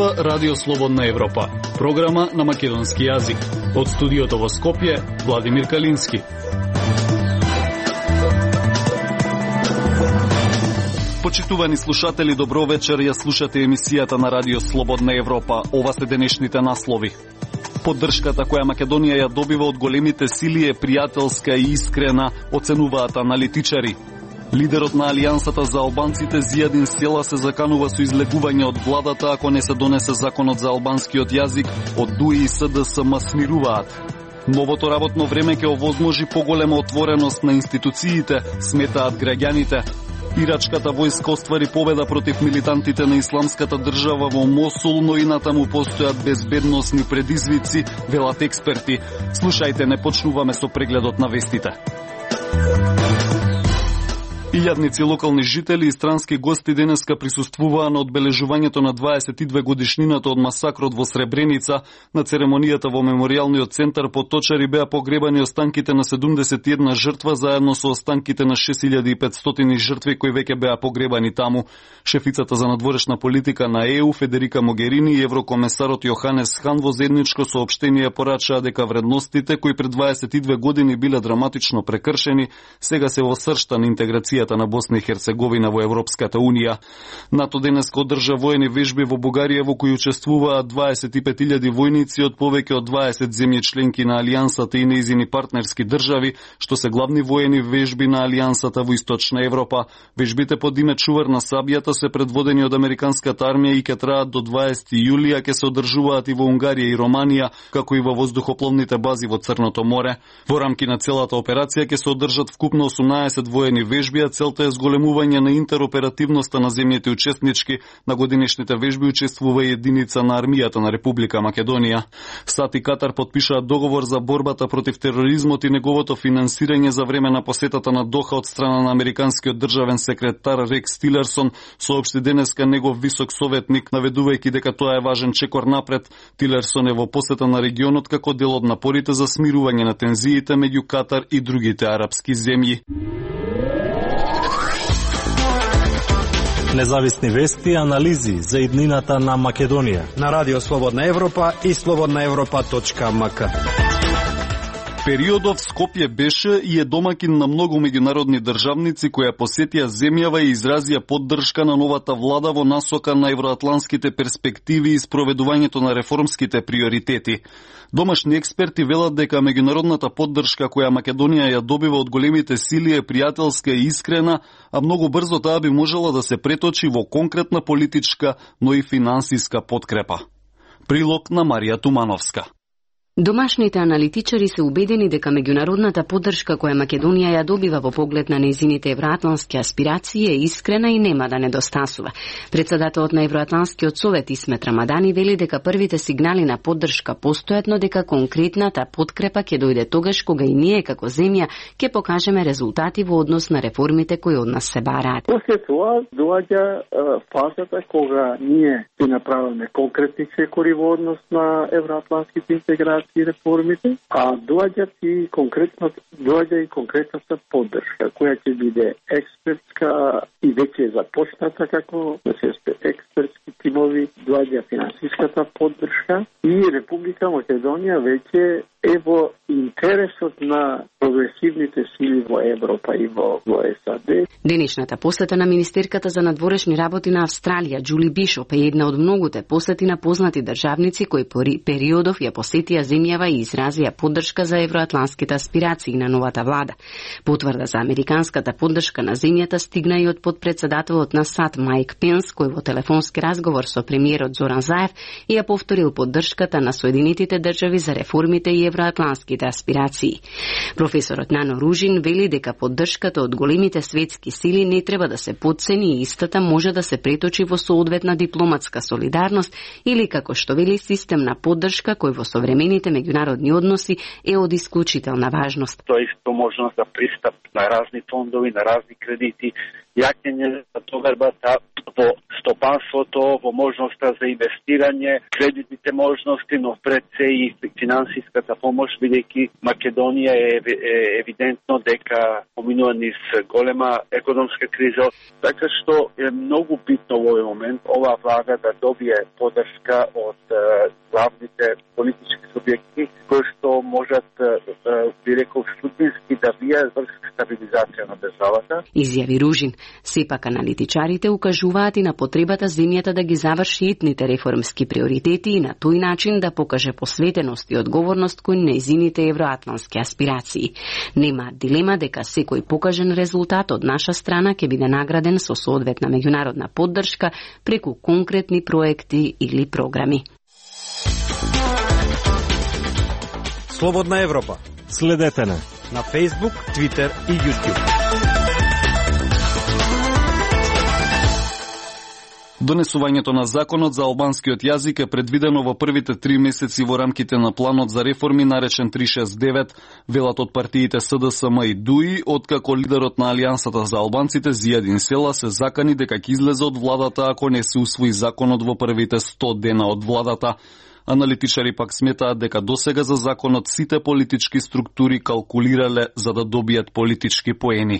слуша Радио Слободна Европа, програма на македонски јазик. Од студиото во Скопје, Владимир Калински. Почитувани слушатели, добро вечер, ја слушате емисијата на Радио Слободна Европа. Ова се денешните наслови. Поддршката која Македонија ја добива од големите сили е пријателска и искрена, оценуваат аналитичари. Лидерот на Алијансата за албанците Зијадин Села се заканува со излегување од владата ако не се донесе законот за албанскиот јазик. Од ДУИ и СДСМ смируваат. Новото работно време ќе овозможи поголема отвореност на институциите, сметаат граѓаните. Ирачката војска оствари победа против милитантите на исламската држава во Мосул, но и натаму постојат безбедносни предизвици, велат експерти. Слушајте, не почнуваме со прегледот на вестите. Илјадници локални жители и странски гости денеска присуствуваа на одбележувањето на 22 годишнината од масакрот во Сребреница. На церемонијата во меморијалниот центар по Точари беа погребани останките на 71 жртва заедно со останките на 6500 жртви кои веќе беа погребани таму. Шефицата за надворешна политика на ЕУ Федерика Могерини и еврокомесарот Јоханес Хан во заедничко соопштение порачаа дека вредностите кои пред 22 години биле драматично прекршени, сега се во сршта на интеграцијата на Босна и Херцеговина во Европската Унија. НАТО денеска одржа воени вежби во Бугарија во кои учествуваат 25.000 војници од повеќе од 20 земји членки на Алијансата и нејзини партнерски држави, што се главни воени вежби на Алијансата во Источна Европа. Вежбите под име Чувар на сабијата се предводени од американската армија и ќе траат до 20 јули, а ќе се одржуваат и во Унгарија и Романија, како и во воздухопловните бази во Црното море. Во рамки на целата операција ќе се одржат вкупно 18 воени вежби, а целта е зголемување на интероперативноста на земјите учеснички. На годинешните вежби учествува и единица на армијата на Република Македонија. САД и Катар подпишаат договор за борбата против тероризмот и неговото финансирање за време на посетата на Доха од страна на американскиот државен секретар Рекс Тилерсон, соопшти денеска негов висок советник, наведувајќи дека тоа е важен чекор напред. Тилерсон е во посета на регионот како дел од напорите за смирување на тензиите меѓу Катар и другите арапски земји. Независни вести и анализи за иднината на Македонија на Радио Слободна Европа и slobodnaevropa.mk. Периодов Скопје беше и е домакин на многу меѓународни државници кои посетија земјава и изразија поддршка на новата влада во насока на евроатланските перспективи и спроведувањето на реформските приоритети. Домашни експерти велат дека меѓународната поддршка која Македонија ја добива од големите сили е пријателска и искрена, а многу брзо таа би можела да се преточи во конкретна политичка, но и финансиска подкрепа. Прилог на Марија Тумановска. Домашните аналитичари се убедени дека меѓународната поддршка која Македонија ја добива во поглед на нејзините евроатлански аспирации е искрена и нема да недостасува. Председателот на Евроатланскиот совет Исмет Рамадани вели дека првите сигнали на поддршка постојат, но дека конкретната подкрепа ќе дојде тогаш кога и ние како земја ќе покажеме резултати во однос на реформите кои од нас се бараат. После тоа доаѓа фазата кога ние ќе направиме конкретни чекори во однос на евроатланските интеграции и реформите, а доаѓа и конкретната поддршка, која ќе биде експертска и веќе започната како да се експертски тимови, доаѓа финансиската поддршка и Република Македонија веќе е во интересот на прогресивните сили во Европа и во САД. Денешната посета на министерката за надворешни работи на Австралија, Џули Бишоп, е една од многуте посети на познати државници кои по периодов ја посетија земјава и изразија поддршка за евроатланските аспирации на новата влада. Потврда за американската поддршка на земјата стигна и од подпредседателот на САД Мајк Пенс, кој во телефонски разговор со премиерот Зоран Заев и ја повторил поддршката на Соединетите држави за реформите и евроатланските аспирации. Професорот Нано Ружин вели дека поддршката од големите светски сили не треба да се потцени и истата може да се преточи во соодветна дипломатска солидарност или, како што вели, систем на поддршка кој во современите меѓународни односи е од исклучителна важност. Тоа е исто можност за пристап на разни фондови, на разни кредити, јакење на товарбата во стопанството, во можноста за инвестирање, кредитните можности, но пред се и финансиската помош, бидејќи Македонија е евидентно дека поминува низ голема економска криза. Така што е многу битно во овој момент оваа влада да добие поддршка од главните политички субјекти кои што можат, би рекол, судбински да вијат врз стабилизација на државата. Изјави Ружин. Сепак аналитичарите укажуваат и на потребата земјата да ги заврши итните реформски приоритети и на тој начин да покаже посветеност и одговорност кон нејзините евроатлантски аспирации. Нема дилема дека секој покажен резултат од наша страна ќе биде награден со соодветна меѓународна поддршка преку конкретни проекти или програми. Слободна Европа. Следете на Facebook, Twitter и YouTube. Донесувањето на законот за албанскиот јазик е предвидено во првите 3 месеци во рамките на планот за реформи наречен 369, велат од партиите СДСМ и ДУИ, откако лидерот на Алијансата за албанците Зијадин Села се закани дека ќе излезе од владата ако не се усвои законот во првите 100 дена од владата. Аналитичари пак сметаат дека досега за законот сите политички структури калкулирале за да добијат политички поени.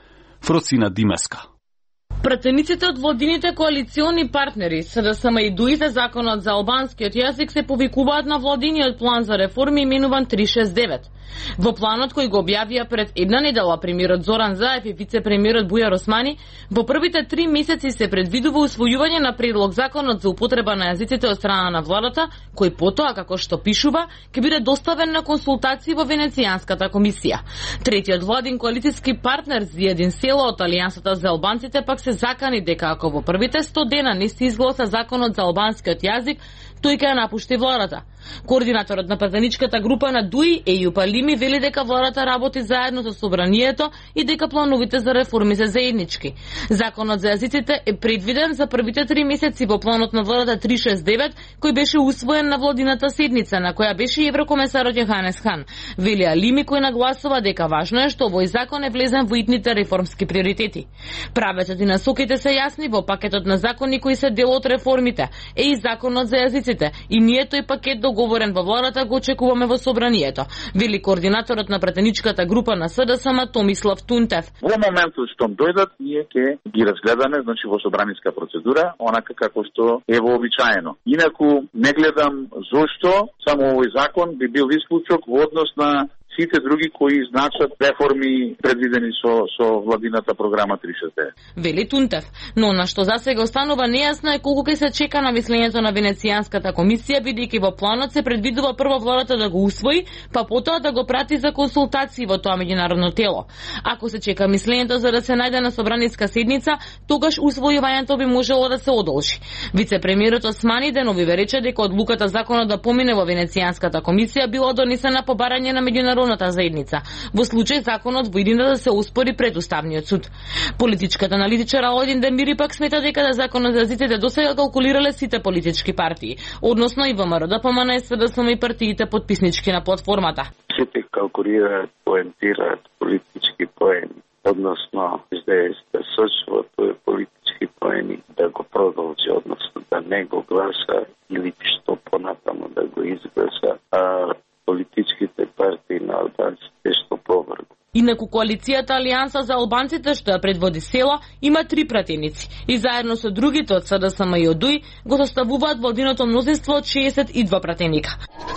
Фроцина Димеска. Пратениците од владините коалициони партнери СДСМ и ДУИ за законот за албанскиот јазик се повикуваат на владиниот план за реформи именуван 369. Во планот кој го објавија пред една недела премиерот Зоран Заев и вице-премиерот Бујар Османи, во првите 3 месеци се предвидува усвојување на предлог законот за употреба на јазиците од страна на владата, кој потоа, како што пишува, ќе биде доставен на консултации во Венецијанската комисија. Третиот владин коалициски партнер Зијадин Села од Алијансата за албанците пак се закани дека ако во првите 100 дена не се изгласа законот за албанскиот јазик, тој ќе ја напушти владата. Координаторот на пратеничката група на ДУИ, Ејуп Алими, вели дека владата работи заедно со собранието и дека плановите за реформи се заеднички. Законот за јазиците е предвиден за првите 3 месеци во планот на владата 369, кој беше усвоен на владината седница, на која беше и еврокомесарот Јоханес Хан. Вели Алими, кој нагласува дека важно е што овој закон е влезен во итните реформски приоритети. Правецот и насоките се јасни во пакетот на закони кои се дел од реформите, е и законот за јазиците, и ние тој пакет договорен во владата го очекуваме во собранието, вели координаторот на пратеничката група на СДСМ Томислав Тунтев. Во моментот што дојдат, ние ќе ги разгледаме, значи во собраниска процедура, онака како што е вообичаено. Инаку не гледам зошто само овој закон би бил исклучок во однос на сите други кои значат реформи предвидени со владината програма 369. Вели Тунтев, но на што засега останува нејасно е колку ќе се чека на мислењето на Венецијанската комисија, бидејќи во планот се предвидува прво владата да го усвои, па потоа да го прати за консултации во тоа меѓународно тело. Ако се чека мислењето за да се најде на собраниска седница, тогаш усвојувањето би можело да се одолжи. Вице-премиерот Османи деновиве рече дека одлуката законот да помине во Венецијанската комисија била донесена по барање на меѓународната заедница. Во случај законот во иднина да се оспори пред Уставниот суд. Политичката аналитичар Алојдин Демири пак смета дека да законот за јазиците досега калкулирале сите политички партии, односно и ВМРО, ДПМН, СДСМ и партиите подписнички на платформата. Сите калкулираат, поентираат политички поени, односно да сочува тој политички поени да го продолжи, односно да не го гласа или што понатаму да го изгласа, а политичките партии на албанците што повргу. Инаку коалицијата Алијанса за албанците што ја предводи Села има 3 пратеници и заедно со другите од СДСМ и од ДУИ го составуваат владиното мнозинство од 62 пратеника.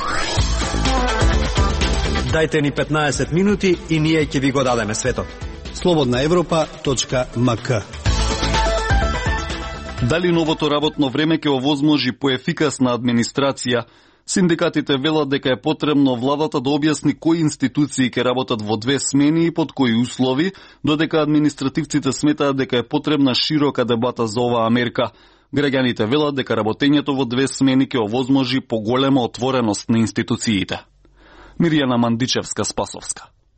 Дајте ни 15 минути и ние ќе ви го дадеме светот. slobodnaevropa.mk. Дали новото работно време ќе овозможи поефикасна администрација? Синдикатите велат дека е потребно владата да објасни кои институции ќе работат во 2 смени и под кои услови, додека административците сметаат дека е потребна широка дебата за оваа мерка. Граѓаните велат дека работењето во 2 смени ќе овозможи поголема отвореност на институциите. Мирјана Мандичевска-Спасовска.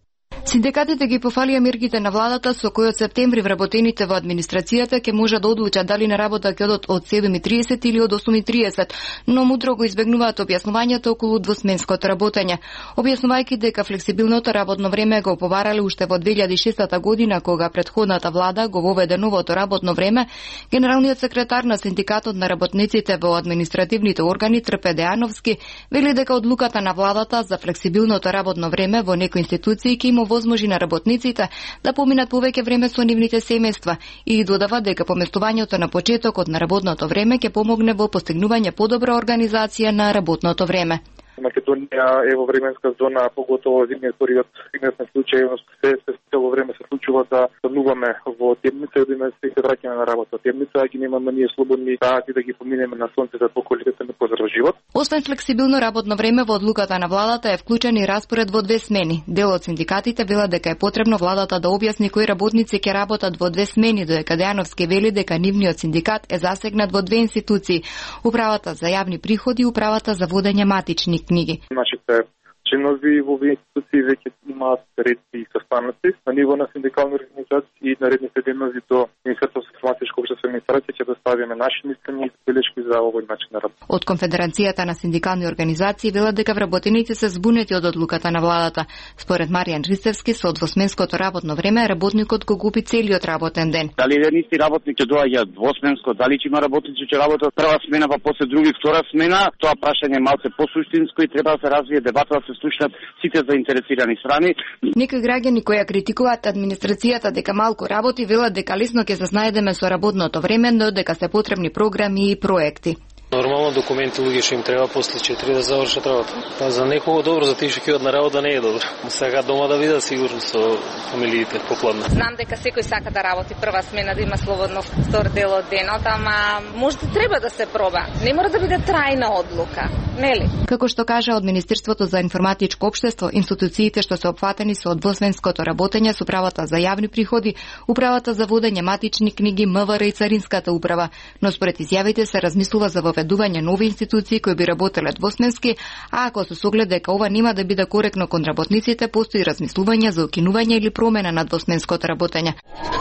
Синдикатите ги пофалија мерките на владата со кои од септември вработените во администрацијата ќе можат да одлучат дали на работа ќе одат од 7:30 или од 8:30, но мудро го избегнуваат објаснувањето околу двосменското работење. Објаснувајќи дека флексибилното работно време го побарале уште во 2006 година, кога претходната влада го воведе новото работно време, генералниот секретар на Синдикатот на работниците во административните органи Трпе Дејановски вели дека одлуката на владата за флексибилното работно време во некои институции ќе им возможи на работниците да поминат повеќе време со нивните семејства и додава дека поместувањето на почетокот на работното време ќе помогне во постигнување подобра организација на работното време. Македонија е во временска зона, поготово во зимниот период, игнатни случаи, се цело време се случува да стануваме во темница и да име се враќаме на работа темница, а ги немаме ние слободни сати да ги поминеме на сонцето по колите на поздрав живот. Освен флексибилно работно време, во одлуката на владата е вклучен и распоред во 2 смени. Дел од синдикатите велат дека е потребно владата да објасни кои работници ќе работат во 2 смени, додека Дејановски вели дека нивниот синдикат е засегнат во 2 институции: Управата за јавни приходи и Управата за водење матични книги. Нашите чинови во овие институции веќе имаат редки состаноци на ниво на синдикални организации и наредните денови до Министерството за информатичко општество и администрација ќе доставиме наши мислења и белешки за овој начин на работа. Од Конфедерацијата на синдикални организации велат дека вработените се збунети од одлуката на владата. Според Маријан Ристевски, со двосменското работно време работникот го губи целиот работен ден. Дали еден исти работник ќе доаѓа двосменско, дали ќе има работници ќе работат прва смена па после други втора смена, тоа прашање е малку посуштинско и треба да се развие дебата, да се слушнат сите заинтересирани страни. Некои граѓани кои ја критикуваат администрацијата дека малку работи, велат дека лесно ќе се снајдеме со работното време, но дека се потребни програми и проекти. Нормално документи луѓе што им треба после 4 да завршат работа. Па за некого добро, за тие што ќе од на работа не е добро. Сега дома да видат сигурно со фамилиите попладна. Знам дека секој сака да работи прва смена, да има слободно втор дел од денот, ама можда треба да се проба. Не мора да биде трајна одлука, нели? Како што кажа од Министерството за информатичко општество, институциите што се опфатени со двосменското работење со Управата за јавни приходи, Управата за водење матични книги, МВР и Царинската управа, но според изјавите се размислува за воведување нови институции кои би работеле двосменски, а ако се соглед дека ова нема да биде коректно кон работниците, постои размислување за укинување или промена на двосменското работење.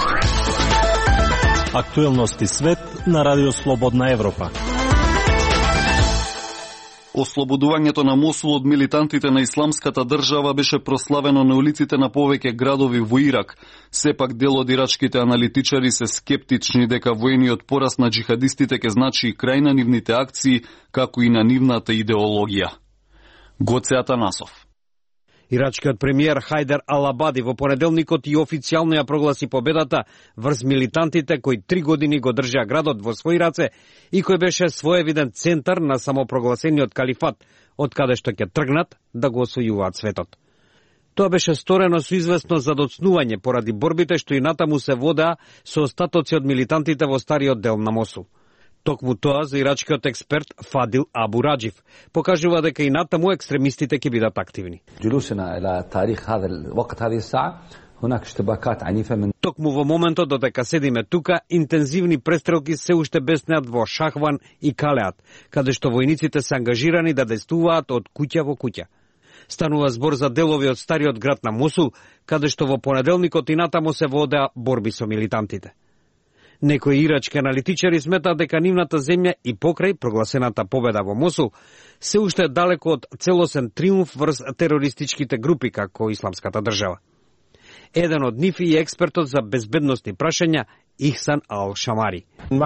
Актуелности свет на Радио Слободна Европа. Ослободувањето на Мосул од милитантите на исламската држава беше прославено на улиците на повеќе градови во Ирак. Сепак дел од ирачките аналитичари се скептични дека воениот порас на джихадистите ќе значи и крај на нивните акции, како и на нивната идеологија. Гоце Атанасов. Ирачкиот премиер Хајдер Ал-Абади во понеделникот и официјално ја прогласи победата врз милитантите кои 3 години го држаа градот во своји раце и кој беше своевиден центар на самопрогласениот калифат, од каде што ќе тргнат да го освојуваат светот. Тоа беше сторено со известно задоцнување поради борбите што и натаму се водеа со остатоци од милитантите во стариот дел на Мосул. Токму тоа за ирачкиот експерт Фадил Абу Раджив покажува дека и натаму екстремистите ќе бидат активни. Токму во моментот додека седиме тука, интензивни престрелки се уште беснеат во Шахван и Калеат, каде што војниците се ангажирани да действуваат од куќа во куќа. Станува збор за делови од стариот град на Мосул, каде што во понеделникот и натаму се водеа борби со милитантите. Некои ирачки аналитичари сметаат дека нивната земја и покрај прогласената победа во Мосул се уште далеко од целосен триумф врз терористичките групи како Исламската држава. Еден од нив и експертот за безбедностни прашања Ихсан Ал-Шамари.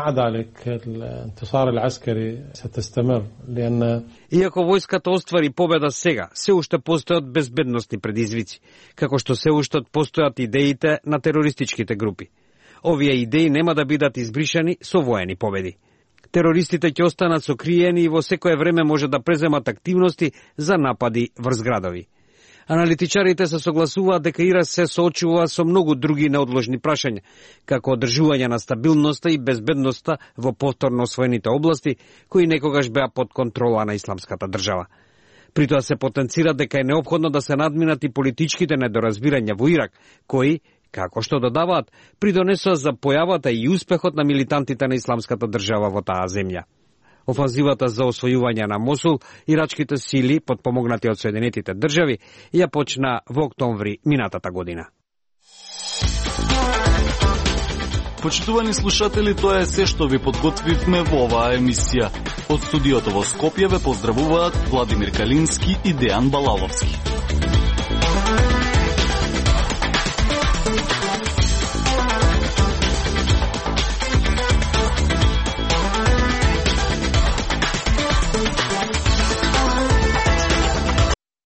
Иако војската оствари победа сега, се уште постојат безбедностни предизвици, како што се уште постојат идеите на терористичките групи. Овие идеи нема да бидат избришани со воени победи. Терористите ќе останат сокриени и во секое време може да преземат активности за напади врз градови. Аналитичарите се согласуваат дека Ирак се соочува со многу други неодложни прашања, како одржување на стабилноста и безбедноста во повторно освоените области, кои некогаш беа под контрола на Исламската држава. При тоа се потенцира дека е неопходно да се надминат и политичките недоразбирања во Ирак, кои, како што додаваат, придонесоа за појавата и успехот на милитантите на Исламската држава во таа земја. Офанзивата за освојување на Мосул, ирачките сили, подпомогнати од Соединетите држави, ја почна во октомври минатата година. Почитувани слушатели, тоа е се што ви подготвивме во оваа емисија. Од студиото во Скопје ве поздравуваат Владимир Калински и Дејан Балаловски.